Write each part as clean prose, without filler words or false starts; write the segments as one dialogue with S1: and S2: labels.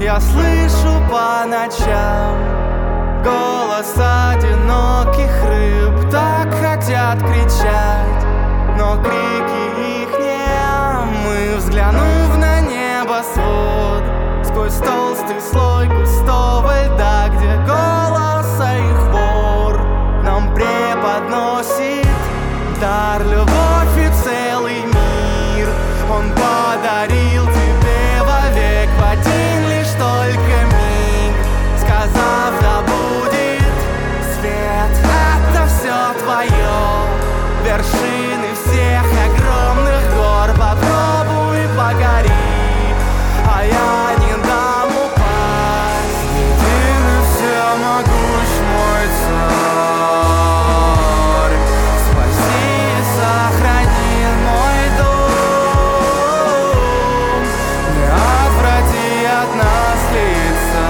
S1: Я слышу по ночам голос одиноких рыб. Так хотят кричать, но крики их немы. Взглянув на небосвод сквозь толстый слой густого льда, где голоса их вор нам преподносит дар, любовь и целый мир он подарил тебе вовек в один лишь только миг, сказав: да будет свет. Это все твое, вершины всех огромных гор. Попробуй погори, а я не дам упасть. Единый всемогущ мой царь, спаси и сохрани мой дом, не отврати от нас лица,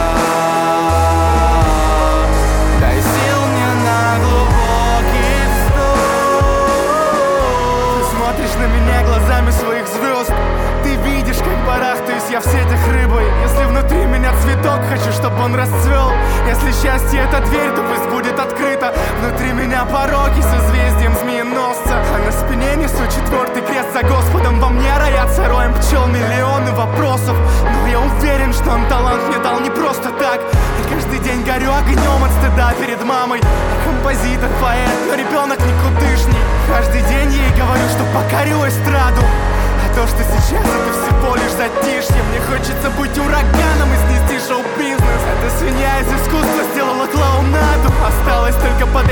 S1: дай сил мне на глубокий вздох. Ты смотришь на меня глазами своих звезд, ты видишь, как барахтаюсь я в сетях рыбой. Если внутри меня цветок, хочу, чтобы он расцвел. Если счастье это дверь, то пусть будет открыта. Внутри меня пороки созвездием змееносца, а на спине несу 4-й крест за Господом. Во мне роятся роем пчел миллионы вопросов, но я уверен, что он талант мне дал не просто так. И каждый день горю огнем от стыда перед мамой. Я композитор, поэт, но ребенок никудышний. Каждый день ей говорю, что покорю эстраду, а то, что сейчас, это всего лишь затишье. Мне хочется быть ураганом и снести шоу-бизнес. Эта свинья из искусства сделала клоунаду. Осталось только